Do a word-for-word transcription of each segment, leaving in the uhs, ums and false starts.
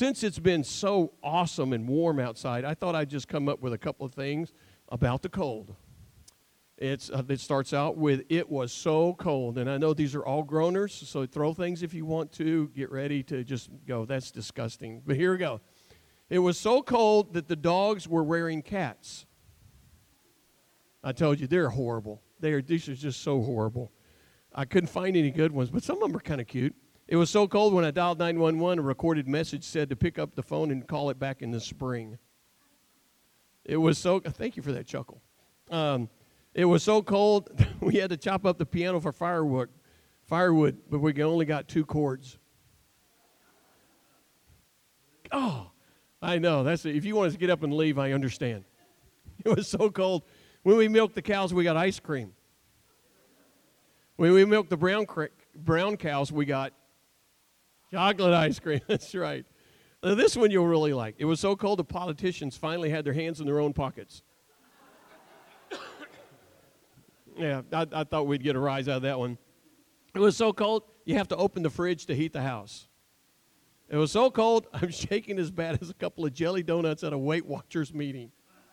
since it's been so awesome and warm outside, I thought I'd just come up with a couple of things about the cold. It's uh, it starts out with, it was so cold. And I know these are all groaners, so throw things if you want to. Get ready to just go, that's disgusting. But here we go. It was so cold that the dogs were wearing cats. I told you, they're horrible. They are, these are just so horrible. I couldn't find any good ones, but some of them are kind of cute. It was so cold when I dialed nine one one, a recorded message said to pick up the phone and call it back in the spring. It was so, thank you for that chuckle. Um, it was so cold, we had to chop up the piano for firewood, firewood, but we only got two cords. Oh, I know. That's it. If you want us to get up and leave, I understand. It was so cold. When we milked the cows, we got ice cream. When we milked the brown brown cows, we got chocolate ice cream. That's right. Now, this one you'll really like. It was so cold the politicians finally had their hands in their own pockets. Yeah, I, I thought we'd get a rise out of that one. It was so cold, you have to open the fridge to heat the house. It was so cold, I'm shaking as bad as a couple of jelly donuts at a Weight Watchers meeting.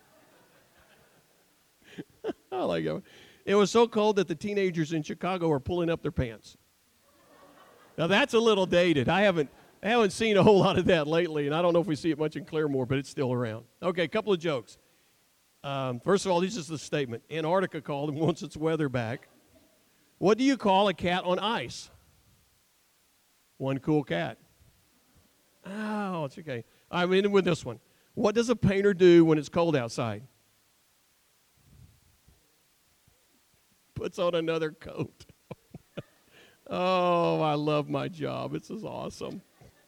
I like it. It was so cold that the teenagers in Chicago are pulling up their pants. Now, that's a little dated. I haven't I haven't seen a whole lot of that lately, and I don't know if we see it much in Claremore, but it's still around. Okay, a couple of jokes. Um, first of all, this is the statement. Antarctica called and wants its weather back. What do you call a cat on ice? One cool cat. Oh, it's okay. I'm in with this one. What does a painter do when it's cold outside? Puts on another coat. Oh, I love my job. This is awesome.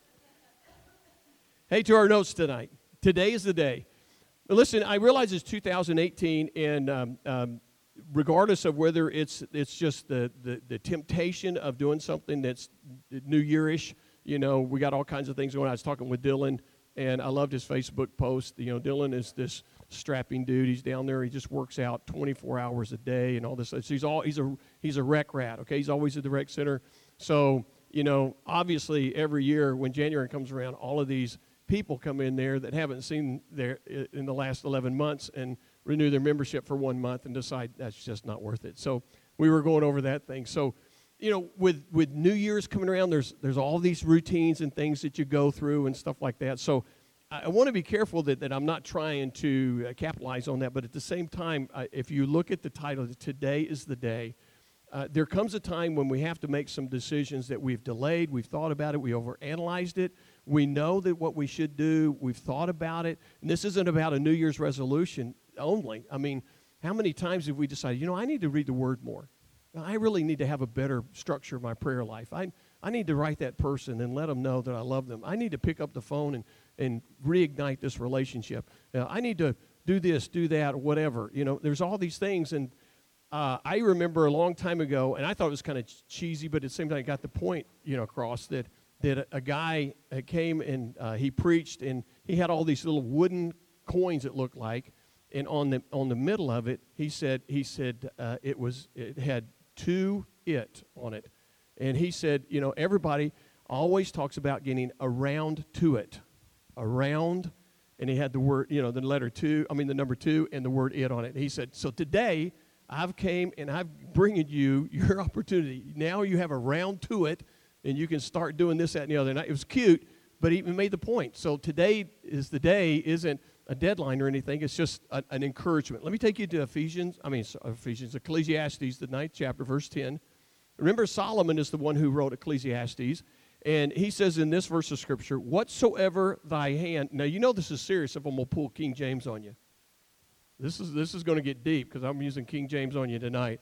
Hey, to our notes tonight. Today is the day. Listen, I realize it's two thousand eighteen, and um, um, regardless of whether it's it's just the, the, the temptation of doing something that's New Year-ish, you know, we got all kinds of things going on. I was talking with Dylan, and I loved his Facebook post. You know, Dylan is this strapping dude. He's down there. He just works out twenty-four hours a day and all this. So he's all he's a he's a rec rat. Okay, he's always at the rec center. So you know, obviously, every year when January comes around, all of these people come in there that haven't seen there in the last eleven months and renew their membership for one month and decide that's just not worth it. So we were going over that thing. So, you know, with, with New Year's coming around, there's there's all these routines and things that you go through and stuff like that. So I, I want to be careful that, that I'm not trying to uh, capitalize on that. But at the same time, uh, if you look at the title, today is the day, uh, there comes a time when we have to make some decisions that we've delayed, we've thought about it, we overanalyzed it. We know that what we should do, we've thought about it. And this isn't about a New Year's resolution only. I mean, how many times have we decided, you know, I need to read the Word more. I really need to have a better structure of my prayer life. I I need to write that person and let them know that I love them. I need to pick up the phone and, and reignite this relationship. Uh, I need to do this, do that, or whatever. You know, there's all these things. And uh, I remember a long time ago, and I thought it was kind of cheesy, but at the same time I got the point, you know, across that, that a, a guy came and uh, he preached, and he had all these little wooden coins, it looked like. And on the on the middle of it, he said he said uh, it was it had to it on it. And he said, you know, everybody always talks about getting around to it. Around, and he had the word, you know, the letter two, I mean the number two and the word it on it. And he said, so today I've came and I'm bringing you your opportunity. Now you have around to it, and you can start doing this, that, and the other. And it was cute, but he made the point. So today is the day, isn't a deadline or anything. It's just a, an encouragement. Let me take you to Ephesians, I mean, Ephesians, Ecclesiastes, the ninth chapter, verse ten. Remember, Solomon is the one who wrote Ecclesiastes, and he says in this verse of Scripture, whatsoever thy hand, now you know this is serious if I'm going to pull King James on you. This is, this is going to get deep because I'm using King James on you tonight.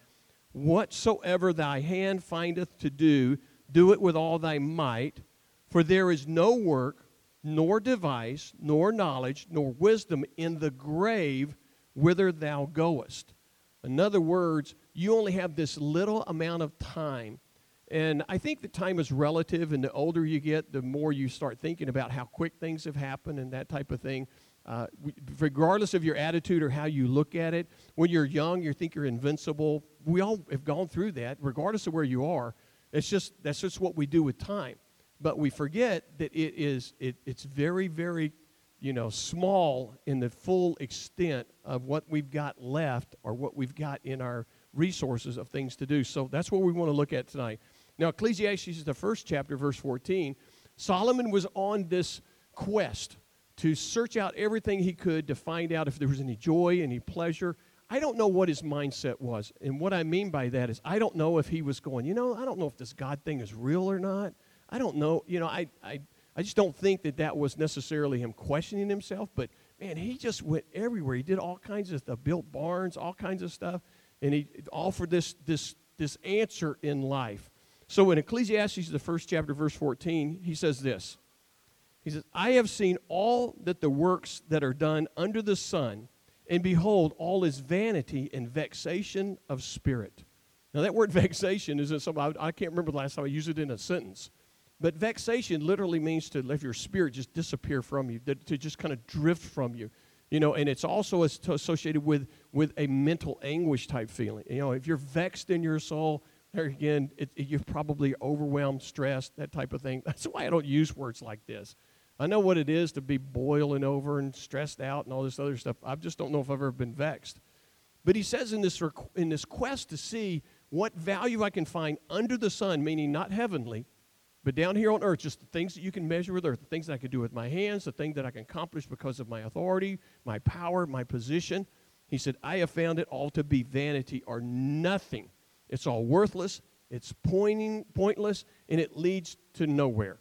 Whatsoever thy hand findeth to do, do it with all thy might, for there is no work, nor device, nor knowledge, nor wisdom in the grave whither thou goest. In other words, you only have this little amount of time. And I think that time is relative, and the older you get, the more you start thinking about how quick things have happened and that type of thing. Uh, regardless of your attitude or how you look at it, when you're young, you think you're invincible. We all have gone through that, regardless of where you are. It's just that's just what we do with time. but we forget that it is it, it's very, very, you know, small in the full extent of what we've got left or what we've got in our resources of things to do. So that's what we want to look at tonight. Now, Ecclesiastes is the first chapter, verse fourteen. Solomon was on this quest to search out everything he could to find out if there was any joy, any pleasure. I don't know what his mindset was. And what I mean by that is I don't know if he was going, you know, I don't know if this God thing is real or not. I don't know. You know, I, I, I just don't think that that was necessarily him questioning himself. But, man, he just went everywhere. He did all kinds of stuff, built barns, all kinds of stuff. And he offered this, this, this answer in life. So in Ecclesiastes, the first chapter, verse fourteen, he says this. He says, I have seen all that the works that are done under the sun, and behold, all is vanity and vexation of spirit. Now, that word vexation isn't something, I, I can't remember the last time I used it in a sentence. But vexation literally means to let your spirit just disappear from you, to, to just kind of drift from you. You know, and it's also associated with, with a mental anguish type feeling. You know, if you're vexed in your soul, there again, it, it, you're probably overwhelmed, stressed, that type of thing. That's why I don't use words like this. I know what it is to be boiling over and stressed out and all this other stuff. I just don't know if I've ever been vexed. But he says in this, in this quest to see what value I can find under the sun, meaning not heavenly, but down here on earth, just the things that you can measure with earth, the things that I can do with my hands, the things that I can accomplish because of my authority, my power, my position. He said, I have found it all to be vanity or nothing. It's all worthless, it's pointing, pointless, and it leads to nowhere.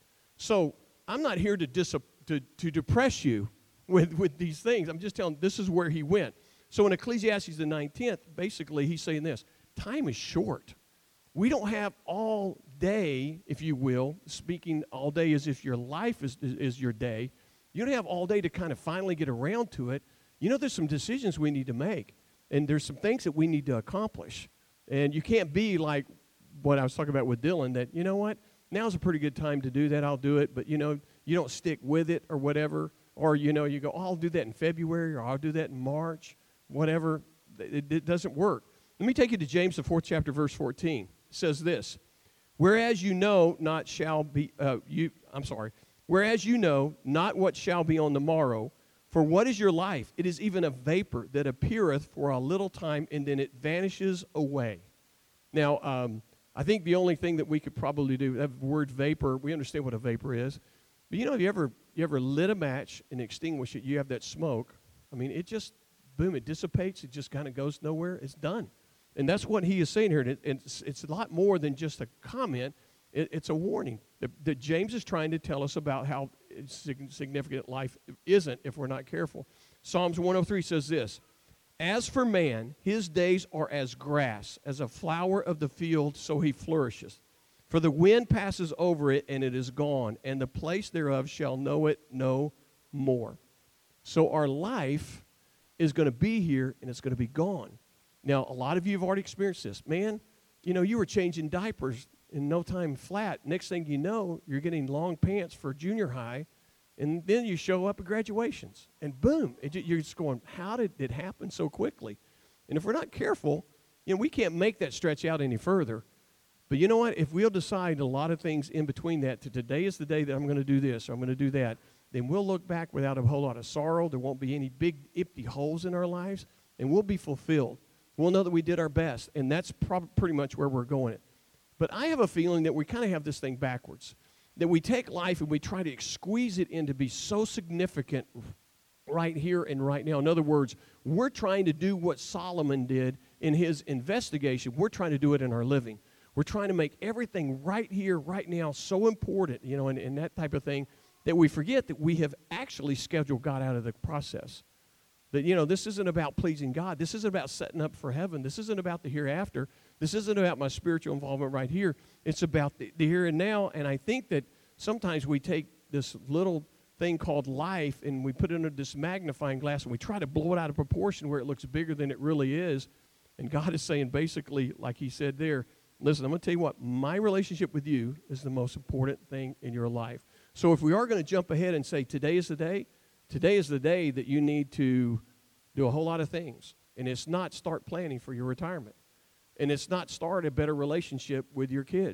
So I'm not here to, dis- to, to depress you with, with these things. I'm just telling you, this is where he went. So in Ecclesiastes the nineteenth, basically he's saying this, time is short. We don't have all day, if you will, speaking all day as if your life is, is, is your day. You don't have all day to kind of finally get around to it. You know, there's some decisions we need to make, and there's some things that we need to accomplish. And you can't be like what I was talking about with Dylan, that, you know what, now's a pretty good time to do that, I'll do it, but, you know, you don't stick with it or whatever, or, you know, you go, oh, I'll do that in February, or I'll do that in March, whatever. It, it doesn't work. Let me take you to James, the fourth chapter, verse fourteen. It says this, whereas you know not shall be, uh, you, I'm sorry, whereas you know not what shall be on the morrow, for what is your life? It is even a vapor that appeareth for a little time, and then it vanishes away. Now, um, I think the only thing that we could probably do, that word vapor, we understand what a vapor is. But, you know, if you ever, you ever lit a match and extinguish it, you have that smoke. I mean, it just, boom, it dissipates. It just kind of goes nowhere. It's done. And that's what he is saying here. And it, it's, it's a lot more than just a comment. It, it's a warning that, that James is trying to tell us about how significant life isn't if we're not careful. Psalms one oh three says this, as for man, his days are as grass, as a flower of the field, so he flourisheth. For the wind passes over it, and it is gone, and the place thereof shall know it no more. So our life is going to be here, and it's going to be gone. Now, a lot of you have already experienced this. Man, you know, you were changing diapers in no time flat. Next thing you know, you're getting long pants for junior high, and then you show up at graduations, and boom, it, you're just going, how did it happen so quickly? And if we're not careful, you know, we can't make that stretch out any further. But you know what? If we'll decide a lot of things in between that, to today is the day that I'm going to do this, or I'm going to do that, then we'll look back without a whole lot of sorrow. There won't be any big empty holes in our lives, and we'll be fulfilled. We'll know that we did our best, and that's prob- pretty much where we're going. But I have a feeling that we kind of have this thing backwards, that we take life and we try to squeeze it in to be so significant right here and right now. In other words, we're trying to do what Solomon did in his investigation. We're trying to do it in our living. We're trying to make everything right here, right now, so important, you know, and, and that type of thing, that we forget that we have actually scheduled God out of the process. That, you know, this isn't about pleasing God. This isn't about setting up for heaven. This isn't about the hereafter. This isn't about my spiritual involvement right here. It's about the, the here and now. And I think that sometimes we take this little thing called life and we put it under this magnifying glass and we try to blow it out of proportion where it looks bigger than it really is. And God is saying basically, like he said there, listen, I'm going to tell you what, my relationship with you is the most important thing in your life. So if we are going to jump ahead and say today is the day, today is the day that you need to do a whole lot of things. And it's not start planning for your retirement. And it's not start a better relationship with your kids.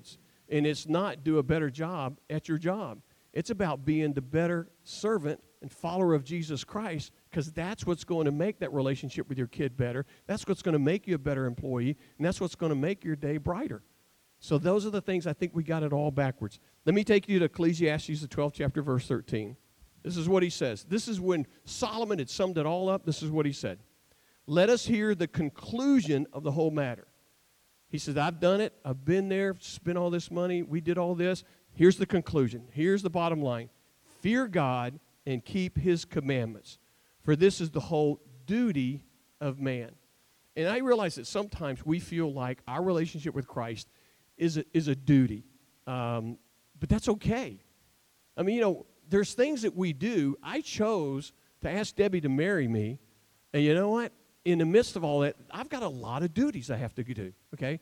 And it's not do a better job at your job. It's about being the better servant and follower of Jesus Christ, because that's what's going to make that relationship with your kid better. That's what's going to make you a better employee, and that's what's going to make your day brighter. So those are the things. I think we got it all backwards. Let me take you to Ecclesiastes, the twelfth chapter, verse thirteen. This is what he says. This is when Solomon had summed it all up. This is what he said. Let us hear the conclusion of the whole matter. He says, I've done it. I've been there, spent all this money. We did all this. Here's the conclusion. Here's the bottom line. Fear God and keep his commandments, for this is the whole duty of man. And I realize that sometimes we feel like our relationship with Christ is a, is a duty, um, but that's okay. I mean, you know, there's things that we do. I chose to ask Debbie to marry me, and you know what? In the midst of all that, I've got a lot of duties I have to do, okay?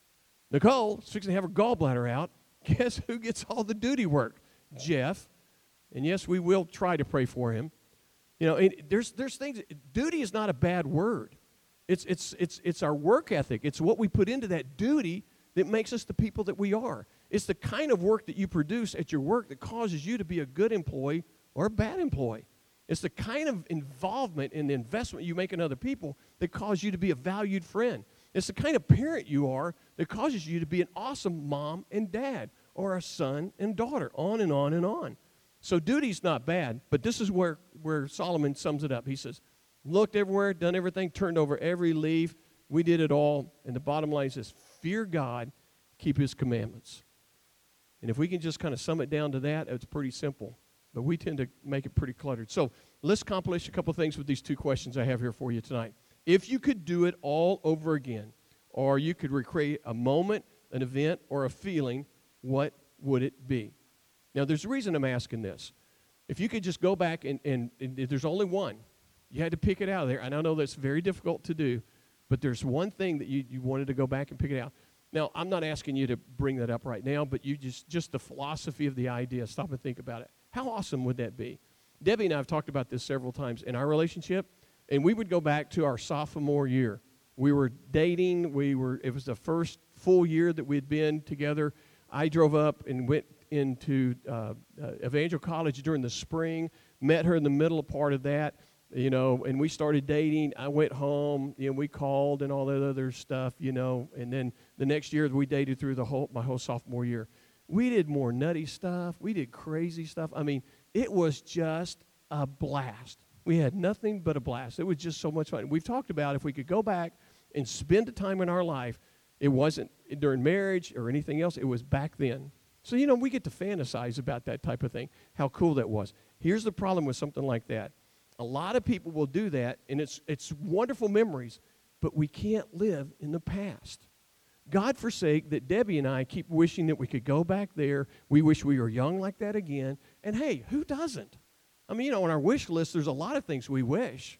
Nicole is fixing to have her gallbladder out. Guess who gets all the duty work? Jeff. And yes, we will try to pray for him. You know, and there's there's things. Duty is not a bad word. It's it's it's it's our work ethic. It's what we put into that duty that makes us the people that we are. It's the kind of work that you produce at your work that causes you to be a good employee or a bad employee. It's the kind of involvement and investment you make in other people that cause you to be a valued friend. It's the kind of parent you are that causes you to be an awesome mom and dad or a son and daughter, on and on and on. So duty's not bad, but this is where, where Solomon sums it up. He says, looked everywhere, done everything, turned over every leaf. We did it all. And the bottom line says, fear God, keep his commandments. And if we can just kind of sum it down to that, it's pretty simple. But we tend to make it pretty cluttered. So let's accomplish a couple things with these two questions I have here for you tonight. If you could do it all over again, or you could recreate a moment, an event, or a feeling, what would it be? Now, there's a reason I'm asking this. If you could just go back and, and, and there's only one. You had to pick it out of there. And I know that's very difficult to do, but there's one thing that you, you wanted to go back and pick it out. Now, I'm not asking you to bring that up right now, but you just, just the philosophy of the idea, stop and think about it. How awesome would that be? Debbie and I have talked about this several times in our relationship, and we would go back to our sophomore year. We were dating. We were. It was the first full year that we had been together. I drove up and went into uh, uh, Evangel College during the spring, met her in the middle part of that, you know, and we started dating. I went home, you know, we called and all that other stuff, you know, and then the next year we dated through the whole my whole sophomore year. We did more nutty stuff. We did crazy stuff. I mean, it was just a blast. We had nothing but a blast. It was just so much fun. We've talked about if we could go back and spend a time in our life, it wasn't during marriage or anything else. It was back then. So, you know, we get to fantasize about that type of thing, how cool that was. Here's the problem with something like that. A lot of people will do that, and it's it's wonderful memories, but we can't live in the past. God forsake that Debbie and I keep wishing that we could go back there. We wish we were young like that again. And, hey, who doesn't? I mean, you know, on our wish list, there's a lot of things we wish.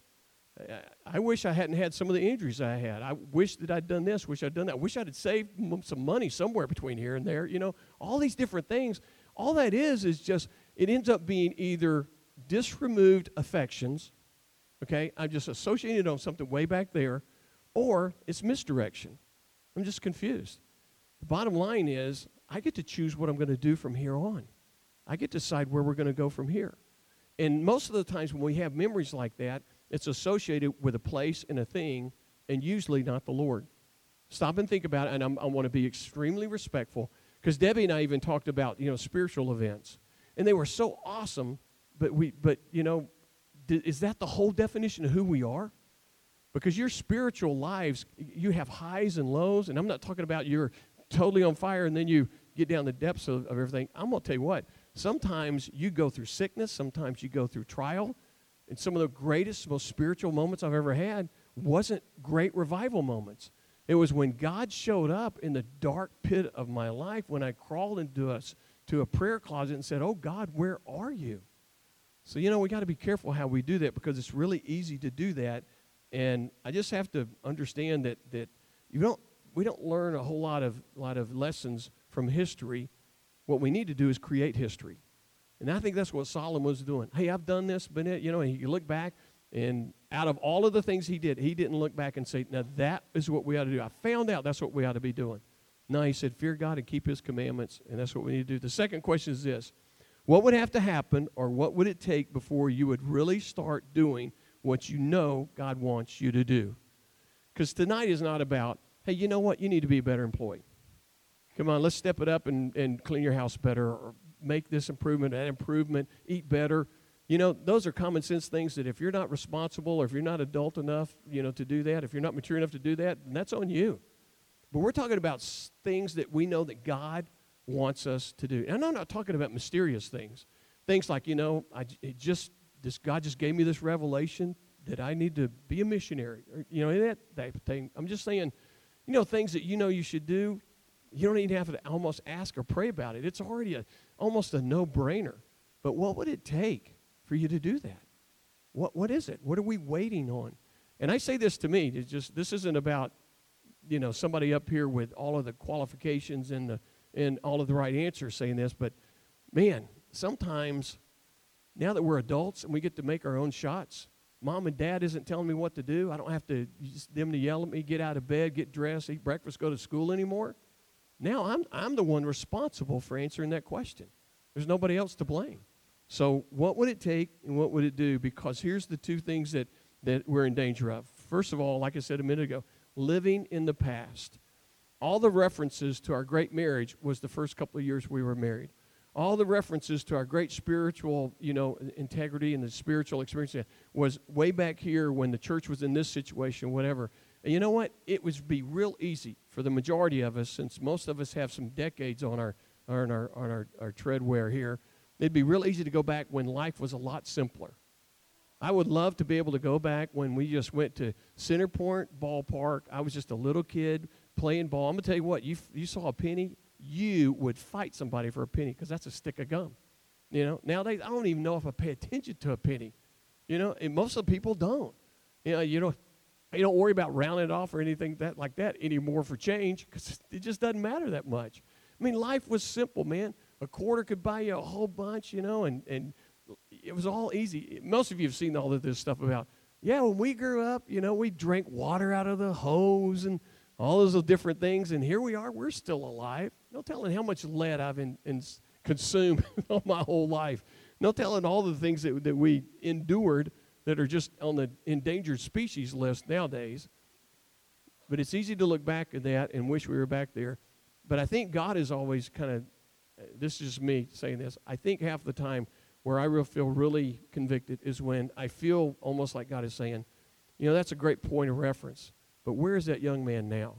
I wish I hadn't had some of the injuries I had. I wish that I'd done this, wish I'd done that. I wish I'd saved some money somewhere between here and there. You know, all these different things. All that is is just, it ends up being either disremoved affections, okay, I'm just associated on something way back there, or it's misdirection. I'm just confused. The bottom line is I get to choose what I'm going to do from here on. I get to decide where we're going to go from here. And most of the times when we have memories like that, it's associated with a place and a thing, and usually not the Lord. Stop and think about it, and I'm, I want to be extremely respectful, because Debbie and I even talked about, you know, spiritual events, and they were so awesome, but, we, but you know, th- is that the whole definition of who we are? Because your spiritual lives, you have highs and lows, and I'm not talking about you're totally on fire and then you get down the depths of, of everything. I'm going to tell you what, sometimes you go through sickness, sometimes you go through trial, and some of the greatest, most spiritual moments I've ever had wasn't great revival moments. It was when God showed up in the dark pit of my life, when I crawled into a, to a prayer closet and said, oh, God, where are you? So, you know, we got to be careful how we do that, because it's really easy to do that. And I just have to understand that that you don't we don't learn a whole lot of lot of lessons from history. What we need to do is create history. And I think that's what Solomon was doing. Hey, I've done this, but it, you know, you look back, and out of all of the things he did, he didn't look back and say, now that is what we ought to do. I found out that's what we ought to be doing. No, he said, fear God and keep his commandments, and that's what we need to do. The second question is this. What would have to happen, or what would it take before you would really start doing what you know God wants you to do? Because tonight is not about, hey, you know what? You need to be a better employee. Come on, let's step it up and, and clean your house better, or make this improvement, that improvement, eat better. You know, those are common sense things that if you're not responsible, or if you're not adult enough, you know, to do that, if you're not mature enough to do that, then that's on you. But we're talking about things that we know that God wants us to do. And I'm not talking about mysterious things. Things like, you know, I it just this God just gave me this revelation that I need to be a missionary. Or, you know, that type of thing. I'm just saying, you know, things that you know you should do, you don't even have to almost ask or pray about it. It's already a, almost a no-brainer. But what would it take for you to do that? What What is it? What are we waiting on? And I say this to me. It's just, this isn't about, you know, somebody up here with all of the qualifications and the and all of the right answers saying this, but man, sometimes now that we're adults and we get to make our own shots, mom and dad isn't telling me what to do. I don't have to just them to yell at me, get out of bed, get dressed, eat breakfast, go to school anymore. Now I'm I'm the one responsible for answering that question. There's nobody else to blame. So what would it take and what would it do? Because here's the two things that, that we're in danger of. First of all, like I said a minute ago, living in the past. All the references to our great marriage was the first couple of years we were married. All the references to our great spiritual, you know, integrity and the spiritual experience was way back here when the church was in this situation, whatever. And you know what? It would be real easy for the majority of us, since most of us have some decades on our on our on our, our tread wear here. It'd be real easy to go back when life was a lot simpler. I would love to be able to go back when we just went to Centerpoint Ballpark. I was just a little kid playing ball. I'm going to tell you what, you you saw a penny, you would fight somebody for a penny because that's a stick of gum. You know, nowadays I don't even know if I pay attention to a penny. You know, and most of the people don't. You know, you know, you don't worry about rounding it off or anything that like that anymore for change because it just doesn't matter that much. I mean, life was simple, man. A quarter could buy you a whole bunch, you know, and, and it was all easy. Most of you have seen all of this stuff about, yeah, when we grew up, you know, we drank water out of the hose and all those different things, and here we are, we're still alive. No telling how much lead I've in, in consumed all my whole life. No telling all the things that, that we endured that are just on the endangered species list nowadays. But it's easy to look back at that and wish we were back there. But I think God is always kind of, this is me saying this, I think half the time where I real feel really convicted is when I feel almost like God is saying, you know, that's a great point of reference. But where is that young man now?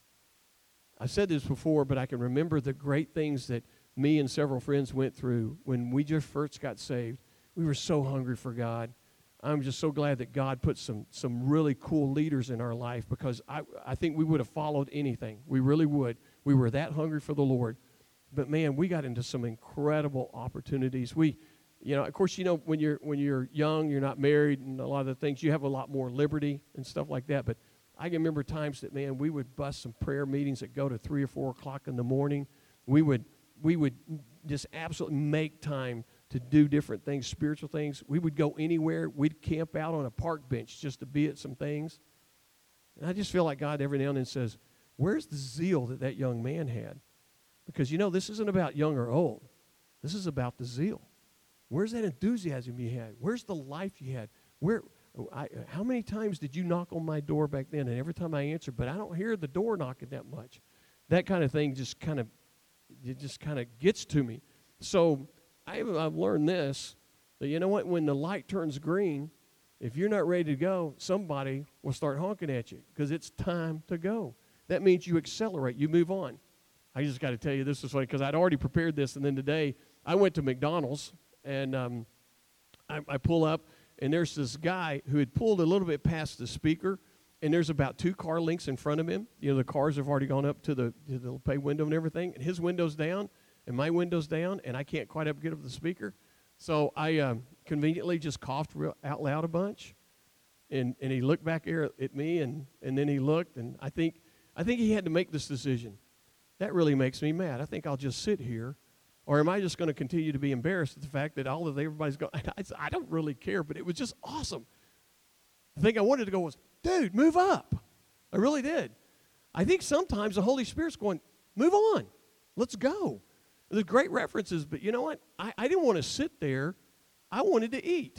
I've said this before, but I can remember the great things that me and several friends went through when we just first got saved. We were so hungry for God. I'm just so glad that God put some some really cool leaders in our life because I, I think we would have followed anything. We really would. We were that hungry for the Lord. But, man, we got into some incredible opportunities. We, you know, of course, you know, when you're when you're young, you're not married and a lot of the things, you have a lot more liberty and stuff like that. But I can remember times that, man, we would bust some prayer meetings that go to three or four o'clock in the morning. We would we would just absolutely make time to do different things, spiritual things. We would go anywhere. We'd camp out on a park bench just to be at some things. And I just feel like God every now and then says, where's the zeal that that young man had? Because, you know, this isn't about young or old. This is about the zeal. Where's that enthusiasm you had? Where's the life you had? Where? I, how many times did you knock on my door back then? And every time I answered, but I don't hear the door knocking that much. That kind of thing just kind of, it just kind of gets to me. So I've, I've learned this, that you know what? When the light turns green, if you're not ready to go, somebody will start honking at you because it's time to go. That means you accelerate. You move on. I just got to tell you, this is funny because I'd already prepared this, and then today I went to McDonald's, and um, I, I pull up, and there's this guy who had pulled a little bit past the speaker, and there's about two car lengths in front of him. You know, the cars have already gone up to the, to the pay window and everything, and his window's down, and my window's down, and I can't quite up get up the speaker. So I um, conveniently just coughed real out loud a bunch, and, and he looked back there at me, and, and then he looked, and I think I think he had to make this decision. That really makes me mad. I think I'll just sit here. Or am I just going to continue to be embarrassed at the fact that all of everybody's going, I, I don't really care, but it was just awesome. The thing I wanted to go was, dude, move up. I really did. I think sometimes the Holy Spirit's going, Move on. Let's go. There's great references, but you know what? I, I didn't want to sit there. I wanted to eat.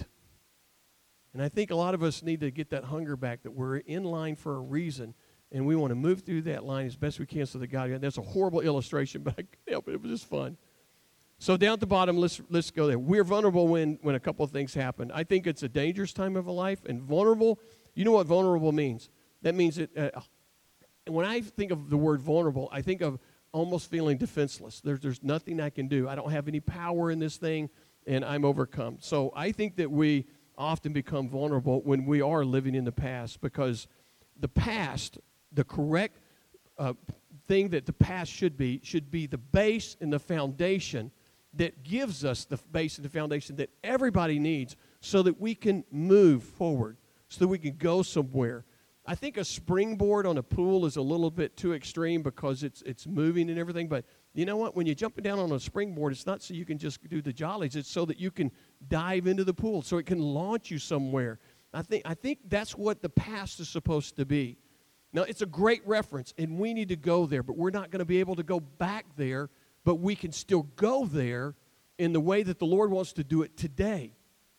And I think a lot of us need to get that hunger back, that we're in line for a reason, and we want to move through that line as best we can so that God, that's a horrible illustration, but I can't help it. It was just fun. So down at the bottom, let's let's go there. We're vulnerable when, when a couple of things happen. I think it's a dangerous time of a life, and vulnerable, you know what vulnerable means? That means that uh, when I think of the word vulnerable, I think of almost feeling defenseless. There's, there's nothing I can do. I don't have any power in this thing, and I'm overcome. So I think that we often become vulnerable when we are living in the past, because the past, the correct uh, thing that the past should be, should be the base and the foundation that gives us the base and the foundation that everybody needs so that we can move forward, so that we can go somewhere. I think a springboard on a pool is a little bit too extreme because it's it's moving and everything, but you know what? When you're jumping down on a springboard, it's not so you can just do the jollies. It's so that you can dive into the pool, so it can launch you somewhere. I think I think that's what the past is supposed to be. Now, it's a great reference, and we need to go there, but we're not going to be able to go back there, but we can still go there in the way that the Lord wants to do it today.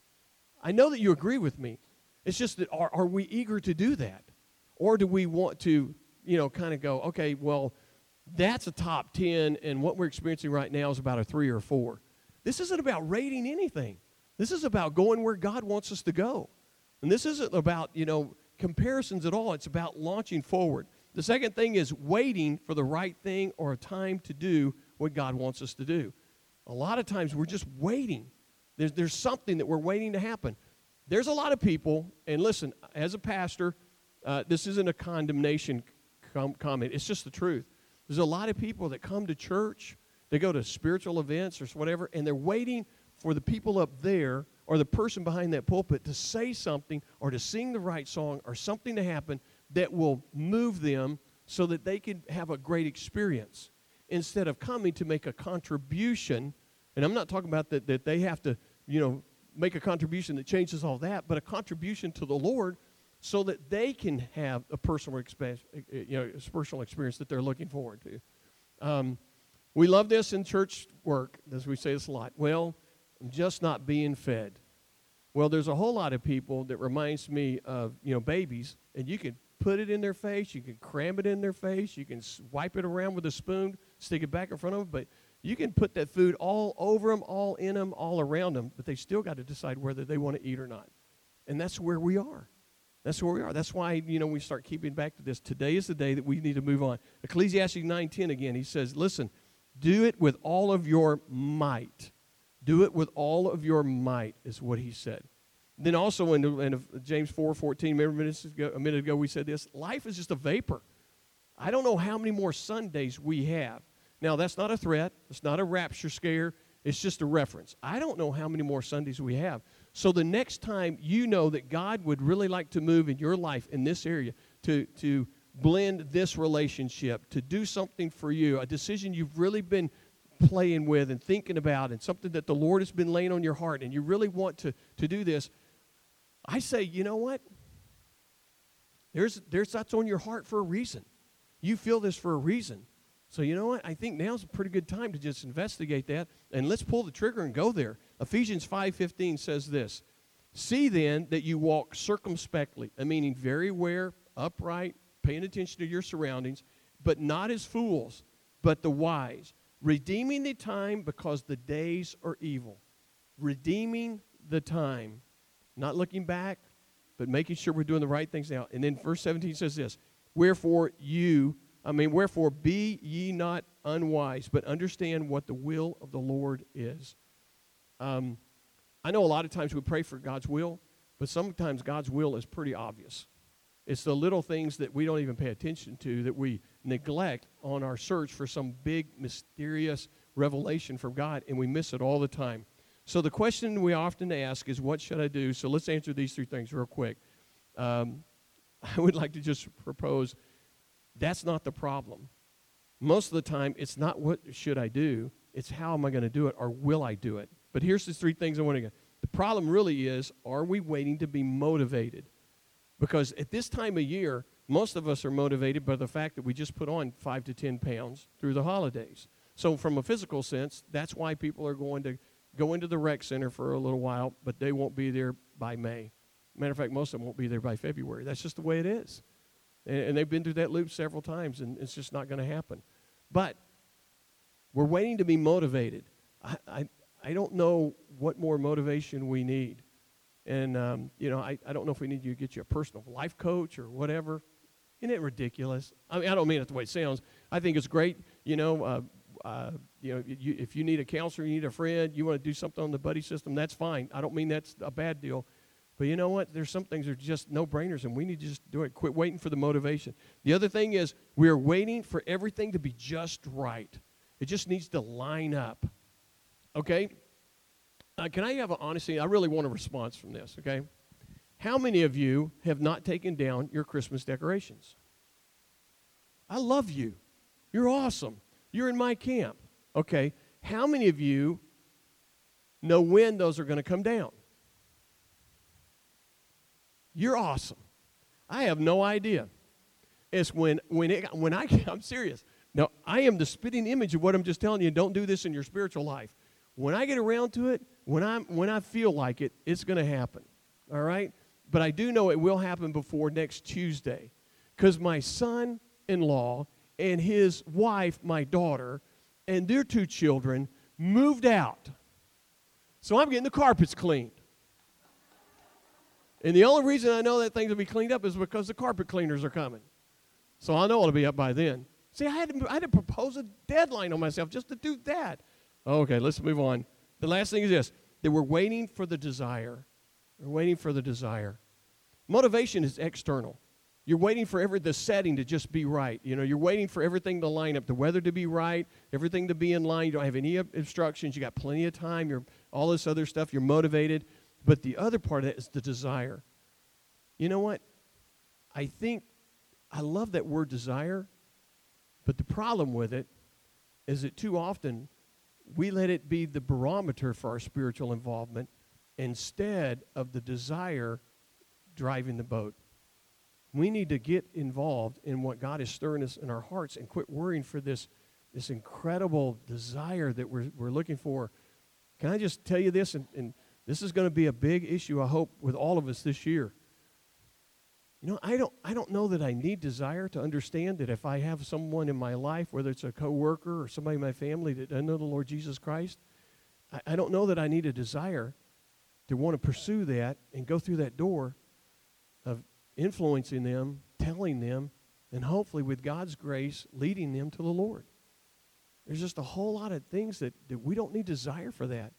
I know that you agree with me. It's just that are, are we eager to do that? Or do we want to, you know, kind of go, okay, well, that's a top ten, and what we're experiencing right now is about a three or four. This isn't about rating anything. This is about going where God wants us to go. And this isn't about, you know, comparisons at all. It's about launching forward. The second thing is waiting for the right thing or a time to do what God wants us to do. A lot of times we're just waiting. There's, there's something that we're waiting to happen. There's a lot of people, and listen, as a pastor, uh, this isn't a condemnation com- comment. It's just the truth. There's a lot of people that come to church, they go to spiritual events or whatever, and they're waiting for the people up there or the person behind that pulpit to say something or to sing the right song or something to happen that will move them so that they can have a great experience, instead of coming to make a contribution. And I'm not talking about that, that they have to, you know, make a contribution that changes all that, but a contribution to the Lord so that they can have a personal experience, you know, a personal experience that they're looking forward to. Um, we love this in church work, as we say this a lot. Well, I'm just not being fed. Well, there's a whole lot of people that reminds me of, you know, babies, and you can put it in their face, you can cram it in their face, you can wipe it around with a spoon, stick it back in front of them, but you can put that food all over them, all in them, all around them, but they still got to decide whether they want to eat or not. And that's where we are. That's where we are. That's why, you know, we start keeping back to this. Today is the day that we need to move on. Ecclesiastes nine ten again, he says, listen, do it with all of your might. Do it with all of your might is what he said. Then also in, in James four fourteen, remember minutes ago, a minute ago we said this, life is just a vapor. I don't know how many more Sundays we have. Now, that's not a threat. It's not a rapture scare. It's just a reference. I don't know how many more Sundays we have. So the next time you know that God would really like to move in your life in this area, to, to blend this relationship, to do something for you, a decision you've really been playing with and thinking about, and something that the Lord has been laying on your heart, and you really want to, to do this, I say, you know what? There's, there's that's on your heart for a reason. You feel this for a reason. So you know what? I think now's a pretty good time to just investigate that, and let's pull the trigger and go there. Ephesians five fifteen says this, see then that you walk circumspectly, meaning very aware, upright, paying attention to your surroundings, but not as fools, but the wise, redeeming the time because the days are evil. Redeeming the time. Not looking back, but making sure we're doing the right things now. And then verse seventeen says this, wherefore you, I mean, wherefore be ye not unwise, but understand what the will of the Lord is. Um, I know a lot of times we pray for God's will, but sometimes God's will is pretty obvious. It's the little things that we don't even pay attention to that we neglect on our search for some big, mysterious revelation from God, and we miss it all the time. So the question we often ask is, what should I do? So let's answer these three things real quick. Um, I would like to just propose that's not the problem. Most of the time, it's not what should I do. It's how am I going to do it, or will I do it? But here's the three things I want to go. The problem really is, are we waiting to be motivated? Because at this time of year, Most of us are motivated by the fact that we just put on five to ten pounds through the holidays. So from a physical sense, that's why people are going to go into the rec center for a little while, but they won't be there by May. Matter of fact, most of them won't be there by February. That's just the way it is. And, and they've been through that loop several times, and it's just not going to happen. But we're waiting to be motivated. I, I, I don't know what more motivation we need. And, um, you know, I, I don't know if we need you to get you a personal life coach or whatever. Isn't it ridiculous? I mean, I don't mean it the way it sounds. I think it's great, you know, uh, uh, you know, you, if you need a counselor, you need a friend, you want to do something on the buddy system, that's fine. I don't mean that's a bad deal. But you know what? There's some things that are just no-brainers, and we need to just do it. Quit waiting for the motivation. The other thing is we are waiting for everything to be just right. It just needs to line up. Okay? Uh, can I have an honesty? I really want a response from this, okay? How many of you have not taken down your Christmas decorations? I love you. You're awesome. You're in my camp. Okay. How many of you know when those are going to come down? You're awesome. I have no idea. It's when when it, when I I'm serious. Now, I am the spitting image of what I'm just telling you. Don't do this in your spiritual life. When I get around to it, when I when I feel like it, it's going to happen. All right? But I do know it will happen before next Tuesday, because my son-in-law and his wife, my daughter, and their two children moved out. So I'm getting the carpets cleaned. And the only reason I know that thing's will be cleaned up is because the carpet cleaners are coming. So I know it'll be up by then. See, I had to, I had to propose a deadline on myself just to do that. Okay, let's move on. The last thing is this, that we're waiting for the desire. We're waiting for the desire. Motivation is external. You're waiting for every the setting to just be right. You know, you're waiting for everything to line up, the weather to be right, everything to be in line. You don't have any obstructions. You got plenty of time. You're all this other stuff. You're motivated. But the other part of it is the desire. You know what? I think I love that word desire, but the problem with it is that too often we let it be the barometer for our spiritual involvement instead of the desire driving the boat. We need to get involved in what God is stirring us in our hearts and quit worrying for this, this incredible desire that we're, we're looking for. Can I just tell you this? And, and this is going to be a big issue, I hope, with all of us this year. You know, I don't, I don't know that I need desire to understand that if I have someone in my life, whether it's a coworker or somebody in my family that doesn't know the Lord Jesus Christ, I, I don't know that I need a desire to want to pursue that and go through that door of influencing them, telling them, and hopefully with God's grace, leading them to the Lord. There's just a whole lot of things that, that we don't need desire for that.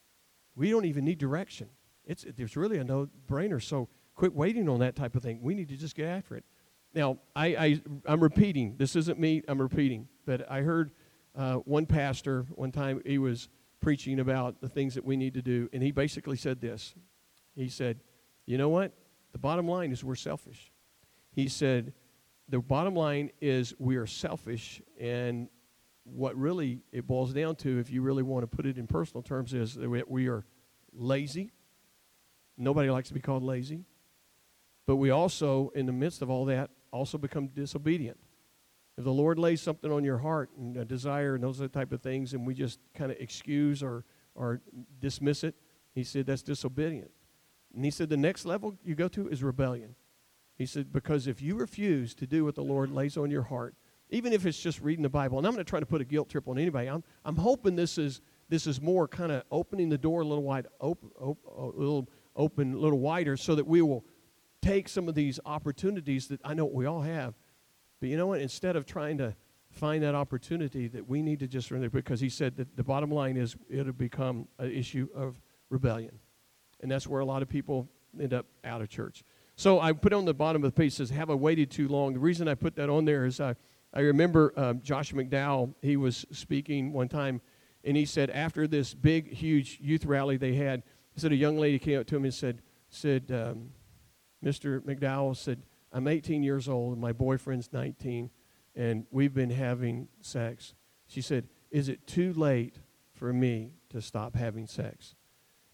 We don't even need direction. It's There's really a no-brainer, so quit waiting on that type of thing. We need to just get after it. Now, I, I, I'm repeating. This isn't me. I'm repeating. But I heard uh, one pastor one time, he was preaching about the things that we need to do, and he basically said this. He said, you know what? The bottom line is we're selfish. He said, the bottom line is we are selfish, and what really it boils down to, if you really want to put it in personal terms, is that we are lazy. Nobody likes to be called lazy. But we also, in the midst of all that, also become disobedient. If the Lord lays something on your heart and a desire and those type of things, and we just kind of excuse or, or dismiss it, he said that's disobedient. And he said the next level you go to is rebellion. He said, because if you refuse to do what the Lord lays on your heart, even if it's just reading the Bible, and I'm going to try to put a guilt trip on anybody, I'm, I'm hoping this is this is more kind of opening the door a little wide, open, open, a little open, a little wider, so that we will take some of these opportunities that I know we all have. But you know what? Instead of trying to find that opportunity, that we need to just surrender, because he said that the bottom line is it'll become an issue of rebellion. And that's where a lot of people end up out of church. So I put on the bottom of the page, says, have I waited too long? The reason I put that on there is I, I remember um, Josh McDowell, he was speaking one time, and he said after this big, huge youth rally they had, he said a young lady came up to him and said, said um, Mister McDowell said, I'm eighteen years old, and my boyfriend's nineteen, and we've been having sex. She said, is it too late for me to stop having sex?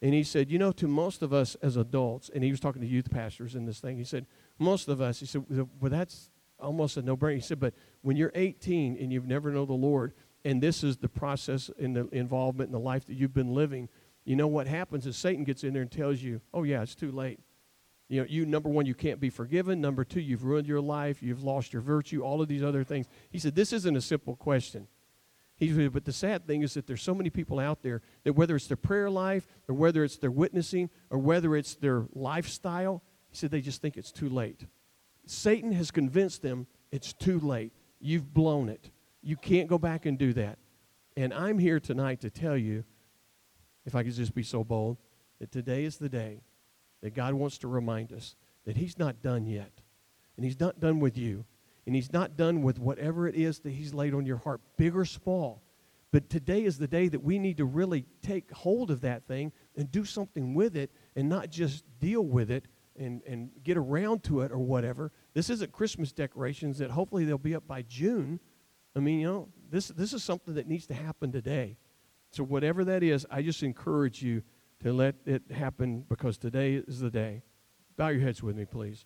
And he said, you know, to most of us as adults, and he was talking to youth pastors in this thing, he said, most of us, he said, well, that's almost a no-brainer. He said, but when you're eighteen and you've never known the Lord, and this is the process and the involvement in the life that you've been living, you know what happens is Satan gets in there and tells you, oh, yeah, it's too late. You know, you, number one, you can't be forgiven. Number two, you've ruined your life. You've lost your virtue, all of these other things. He said, this isn't a simple question. He said, but the sad thing is that there's so many people out there that whether it's their prayer life or whether it's their witnessing or whether it's their lifestyle, he said they just think it's too late. Satan has convinced them it's too late. You've blown it. You can't go back and do that. And I'm here tonight to tell you, if I could just be so bold, that today is the day that God wants to remind us that he's not done yet. And he's not done with you. And he's not done with whatever it is that he's laid on your heart, big or small. But today is the day that we need to really take hold of that thing and do something with it and not just deal with it and, and get around to it or whatever. This isn't Christmas decorations that hopefully they'll be up by June. I mean, you know, this this is something that needs to happen today. So whatever that is, I just encourage you to let it happen because today is the day. Bow your heads with me, please.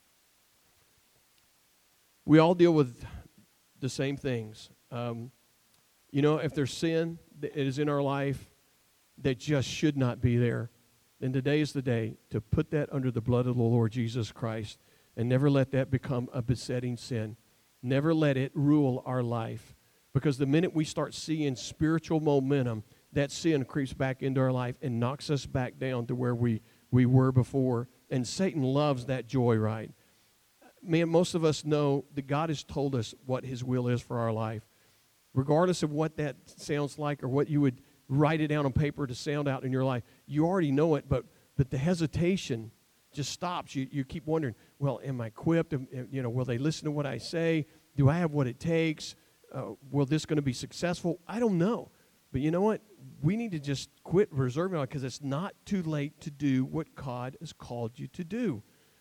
We all deal with the same things. Um, you know, if there's sin that is in our life that just should not be there, then today is the day to put that under the blood of the Lord Jesus Christ and never let that become a besetting sin. Never let it rule our life. Because the minute we start seeing spiritual momentum, that sin creeps back into our life and knocks us back down to where we, we were before. And Satan loves that joyride. Man, most of us know that God has told us what his will is for our life. Regardless of what that sounds like or what you would write it down on paper to sound out in your life, you already know it, but but the hesitation just stops. You you keep wondering, well, am I equipped? Am, you know, will they listen to what I say? Do I have what it takes? Uh, will this going to be successful? I don't know. But you know what? We need to just quit reserving it because it's not too late to do what God has called you to do.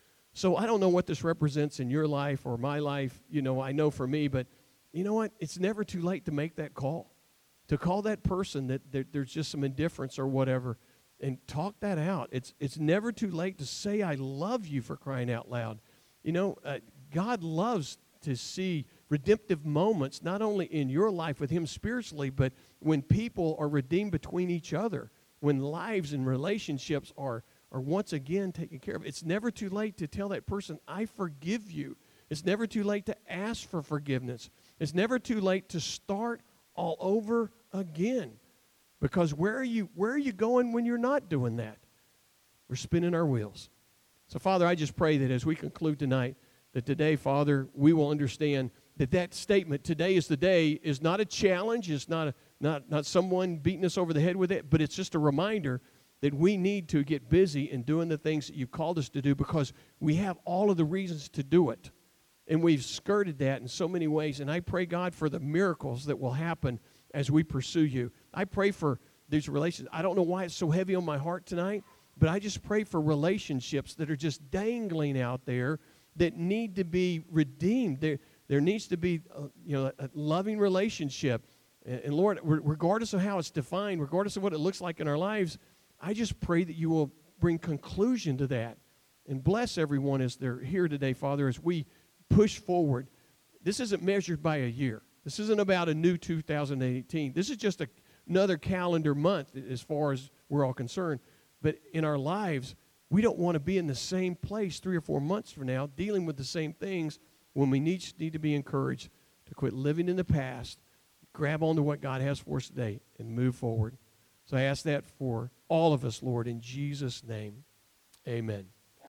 So I don't know what this represents in your life or my life. You know, I know for me, but you know what? It's never too late to make that call. To call that person that there, there's just some indifference or whatever and talk that out. It's it's never too late to say, I love you, for crying out loud. You know, uh, God loves to see redemptive moments, not only in your life with him spiritually, but when people are redeemed between each other, when lives and relationships are are once again taken care of. It's never too late to tell that person, I forgive you. It's never too late to ask for forgiveness. It's never too late to start all over again. Because where are you, where are you going when you're not doing that? We're spinning our wheels. So, Father, I just pray that as we conclude tonight, that today, Father, we will understand that that statement, today is the day, is not a challenge. It's not, a, not, not someone beating us over the head with it, but it's just a reminder that we need to get busy in doing the things that you've called us to do because we have all of the reasons to do it. And we've skirted that in so many ways. And I pray, God, for the miracles that will happen as we pursue you. I pray for these relationships. I don't know why it's so heavy on my heart tonight, but I just pray for relationships that are just dangling out there that need to be redeemed. There, there needs to be a, you know, a loving relationship. And, and Lord, regardless of how it's defined, regardless of what it looks like in our lives, I just pray that you will bring conclusion to that and bless everyone as they're here today, Father, as we push forward. This isn't measured by a year. This isn't about a new two thousand eighteen. This is just a, another calendar month as far as we're all concerned. But in our lives, we don't want to be in the same place three or four months from now dealing with the same things when we need, need to be encouraged to quit living in the past, grab onto what God has for us today, and move forward. So I ask that for all of us, Lord, in Jesus' name. Amen.